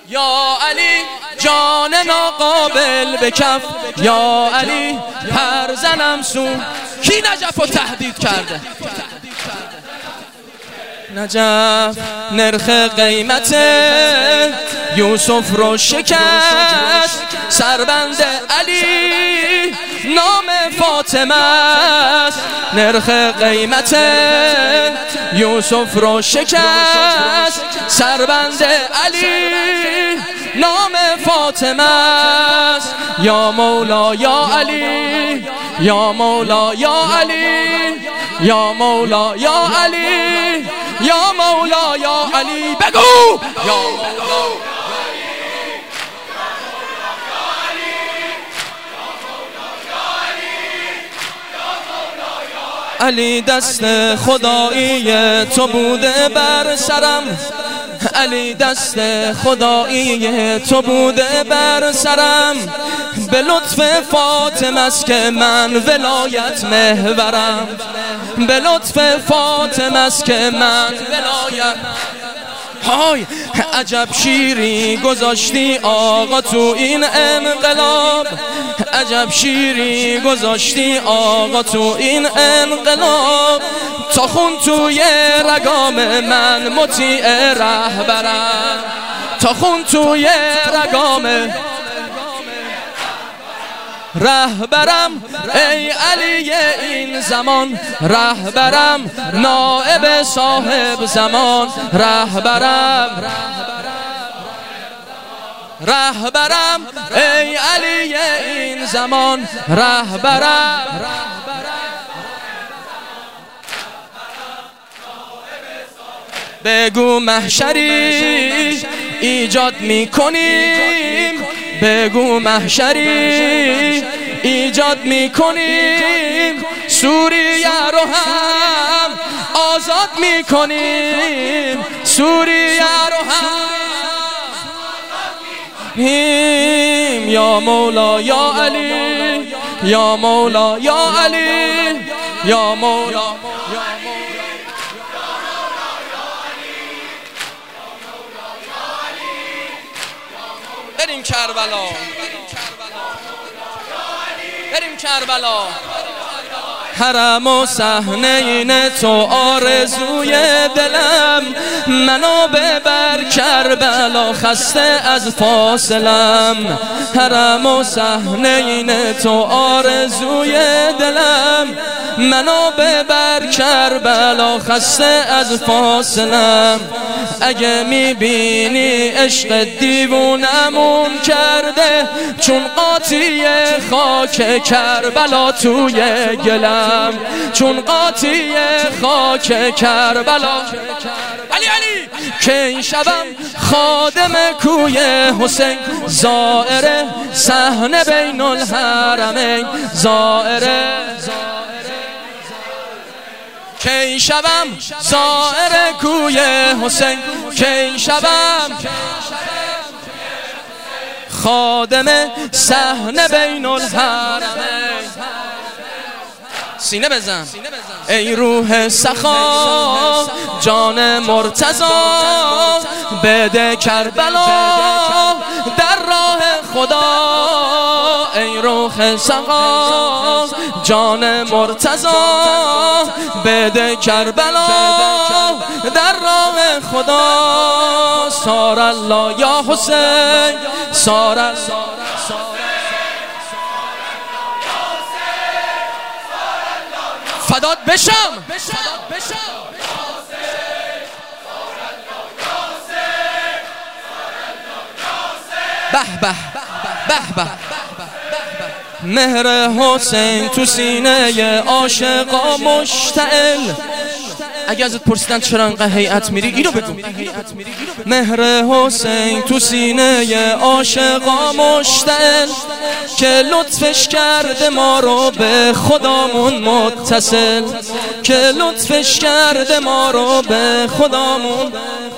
یا علی جان ناقابل به کف، یا علی پر زنم سو. کی نجف رو تهدید کرده؟ نجف نرخ قیمت یوسف رو شکست، سربند علی نام فاطمه است. نرخ قیمت یوسف رو شکست، سربند علی نام فاطمه است. یا مولا یا علی، یا مولا یا علی، یا مولا یا علی، یا مولا یا علی. بگو یا مولا علی دست خدایی تو بوده بر سرم، علی دست خدایی تو بوده بر سرم. به لطف فاطمه است که من ولایت محورم، به لطف فاطمه است که من ولایت. های عجب شیری گذاشتی آقا تو این انقلاب، عجب شیری گذاشتی آقا تو این انقلاب. تا خون توی رگام من مطیع رهبرم، تا خون توی رگام رهبرم. ای علی این زمان رهبرم، نائب صاحب زمان رهبرم، رهبرم. ای علی این زمان رهبرم. بگو محشری ایجاد میکنیم، بگو محشری ایجاد میکنیم، سوریه رو هم آزاد میکنیم، سوریه رو هم. یا مولا یا علی، یا مولا یا علی، یا مولا. بریم کربلا، بریم کربلا. حرم و صحنه این تو آرزوی دلم، منو ببر کربلا خسته از فاصلم. حرم و صحنه این تو آرزوی دلم، منو ببر کربلا خسته از فاصلم. اگه میبینی عشق دیوونمون کرده، چون قاطی خاک کربلا توی گلم، چون قاطی خاک کربلا. علی علی که این شبم خادم کوی حسین، زائر صحنه بین الحرمین، زائر که این شبم زائر کوی حسین، که این شبم خادم صحنه بین الحرمین. سینه بزن ای روح سخا جان مرتضی، بده کربلا در راه خدا. ای روح سخا جان مرتضی، بده کربلا در راه خدا. سار الله یا حسین، سار الله فدات بشم. به به به به. مهر حسین تو سینه عاشقا مشتعل. اگه ازت پرسیدن چرا انقدر هیئت میری، اینو بگو. مهر حسین تو سینه عاشقا مشتعل، که لطفش کرده ما رو به خدامون متصل، که لطفش کرده ما رو به خدامون.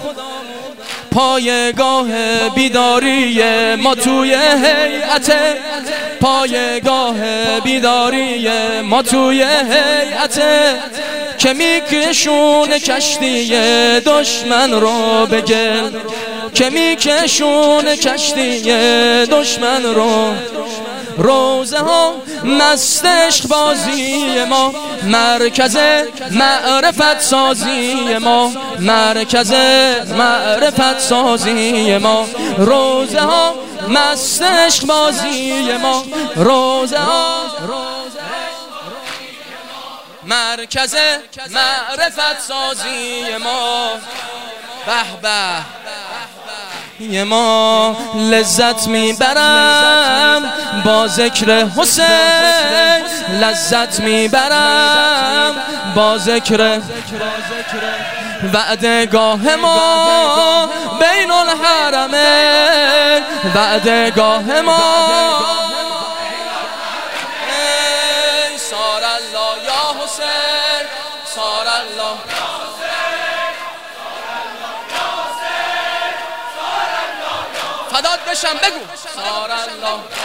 پایگاه بیداری ما توی هیئت، پایگاه بیداری ما توی هیئت، که میکشونه کشتی دشمن رو به گل، که میکشون کشتی دشمن رو. روزه ها مست عشق بازی ما، مرکز معرفت سازی ما، مرکز معرفت سازی ما. روزه ها مست عشق بازی ما، روزه ها مرکز معرفت سازی ما. به به ما لذت میبرم با ذکر حسین، لذت میبرم با ذکر وعدگاه ما بین الحرمین، وعدگاه ما. صار الله یا حسین، صار الله فدات بشم، بگو صار الله.